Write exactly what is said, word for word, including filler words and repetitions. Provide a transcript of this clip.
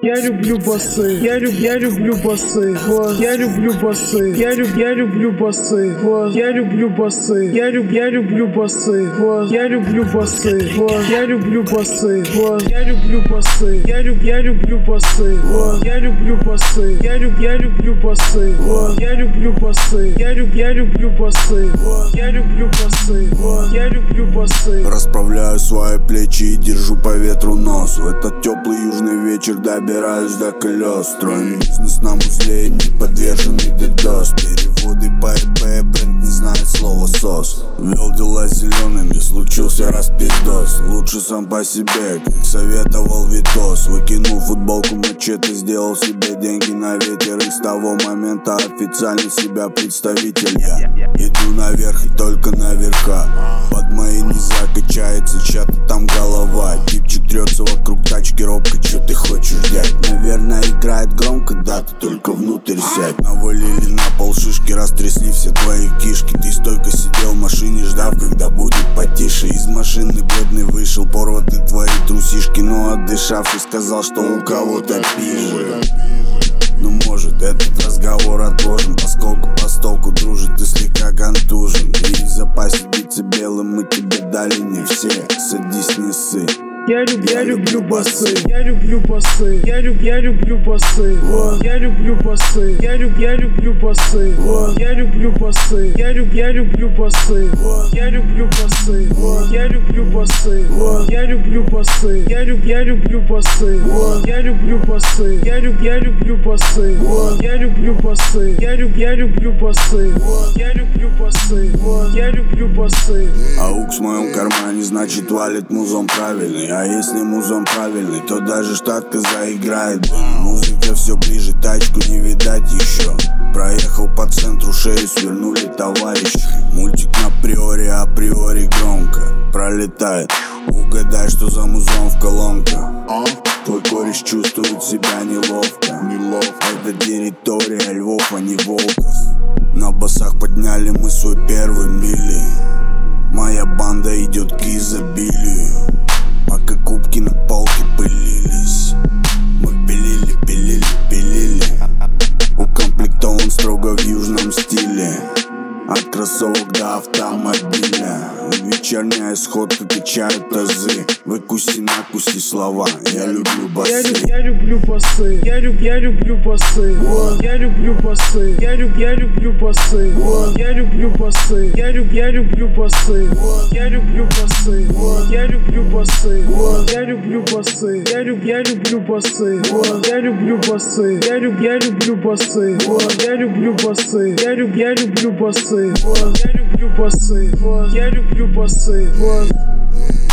Я люблю басы, я люблю, я люблю басы, вот. Я люблю басы, я люблю, я люблю басы, вот. Я люблю басы, я люблю, я люблю басы, вот. Я люблю басы, вот. Я люблю басы, вот. Я люблю басы, я люблю, я люблю басы, вот. Я люблю басы, я люблю, я люблю басы, вот. Я люблю басы, я люблю, я люблю басы, вот. Я люблю басы, вот. Я люблю басы. Расправляю свои плечи и держу по ветру нос. В этот теплый южный вечер добираюсь до колес. Строим бизнес на узле, не подверженный дедос. Переводы по ИП, бренд не знает слова сос. Вел дела зелеными, случился распиздос. Лучше сам по себе, как советовал Витос. Выкинул футболку мачете, сделал себе деньги на ветер. И с того момента официально себя представитель я. Иду наверх и только наверха. Под моей не закачается чья-то там голова. Типчик трется вокруг тачки робко, чё ты хочешь, дядь? Наверное играет громко, да, ты только внутрь сядь. Навалили на пол шишки, растрясли все твои кишки. Ты стойко сидел в машине, ждав, когда будет потише. Из машины бледный вышел, порваты твои трусишки. Но отдышавшись сказал, что у кого-то пизже. Ну может этот разговор отложен, поскольку постолку дружит и слегка контужен. И в запасе биться белым мы тебе дали не все. Садись, не ссы. Я люблю, я люблю басы, я люблю басы, я люблю, я люблю басы, вот. Я люблю басы, я люблю, я люблю басы, вот. Я люблю басы, я люблю, я люблю басы, вот. Я люблю басы, вот. Я люблю басы, вот. Я люблю басы, я люблю, я люблю басы, вот. Я люблю басы, я люблю, я люблю басы, вот. Я люблю басы, я люблю, я люблю басы, вот. Я люблю басы, вот. Я люблю басы. Аук в моем кармане, значит валит музон правильный. А если музон правильный, то даже штатка заиграет. Музыка все ближе, тачку не видать еще. Проехал по центру, шею свернули товарищи. Мультик на приоре, априори громко пролетает. Угадай, что за музон в колонках. Твой кореш чувствует себя неловко. Это территория львов, а не волков. На басах подняли мы свой первый мили. Моя банда идет к изобилию. Пока кубки на полке пылились, мы пилили, пилили, пилили. Укомплектован строго в южном стиле. От кроссовок до автомобиля. Вечерняя сходка качают тазы. Выкуси, накуси слова. Я люблю басы. Я люблю, я люблю басы. Я люблю, я люблю басы. Вот. Я люблю басы. Я люблю, я люблю басы. Вот. Я люблю басы. Я люблю, я люблю басы. Вот. Я люблю басы. Вот. Я люблю басы. Вот. Я люблю басы. Я люблю, я люблю басы. Вот. Я люблю басы. Я люблю, я люблю басы. Вот. Я люблю басы. Я люблю, я люблю басы. Вот. Я люблю басы. Вот. Я люблю басы. Вот.